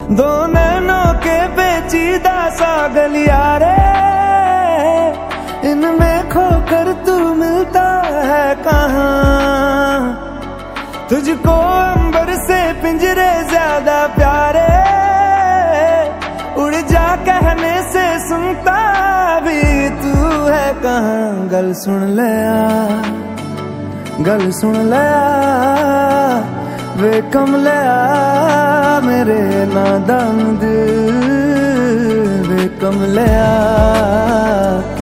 दो नैनों के पेचीदा सा गलियारे, इनमें खोकर तू मिलता है कहाँ। तुझको अंबर से पिंजरे ज्यादा प्यारे, उड़ जा कहने से सुनता भी तू है कहाँ। गल सुन ले आ, गल सुन ले आ, वे कमले आ मेरे नादान दिल, वे कमले आ